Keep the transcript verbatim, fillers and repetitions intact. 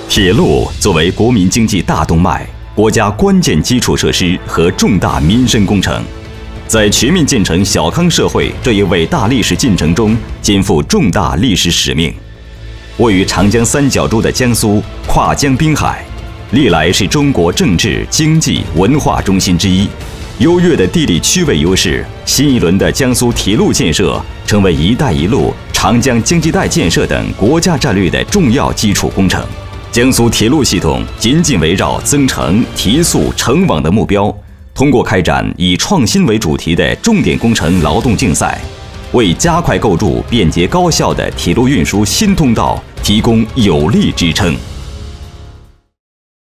铁路作为国民经济大动脉、国家关键基础设施和重大民生工程，在全面建成小康社会这一伟大历史进程中，肩负重大历史使命。位于长江三角洲的江苏，跨江滨海，历来是中国政治、经济、文化中心之一。优越的地理区位优势，新一轮的江苏铁路建设成为“一带一路”、长江经济带建设等国家战略的重要基础工程。江苏铁路系统紧紧围绕增城、提速、成网的目标，通过开展以创新为主题的重点工程劳动竞赛，为加快构筑便捷高效的铁路运输新通道提供有力支撑。